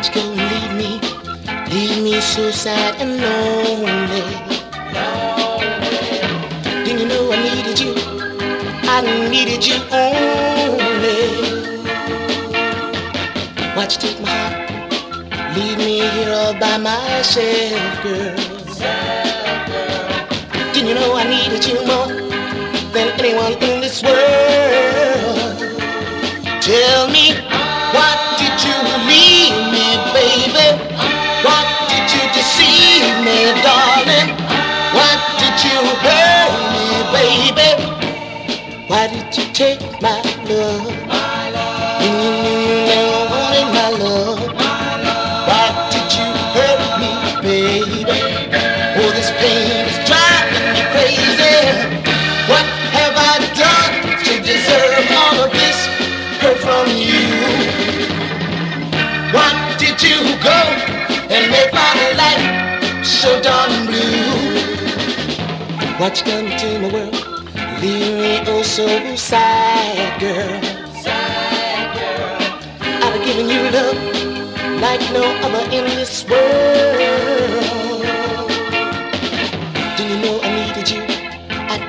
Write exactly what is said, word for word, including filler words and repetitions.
you go and leave me, leave me so sad and lonely. Didn't you know I needed you? I needed you only. Why'd you take my heart, leave me here all by myself, girl? Didn't you know I needed you more than anyone in this world? Tell me, what did you leave me, baby? What did you deceive me, darling? What did you hurt me, baby? Why did you take my love? When you knew you never wanted my love. Why did you hurt me, baby? Oh, this pain is driving me crazy. What have I done to deserve all of this hurt from you? Why did you go and make my life so darn blue? What you done to my world? Leave me oh so sad, girl. Sad girl. I've given you love like no other in this world.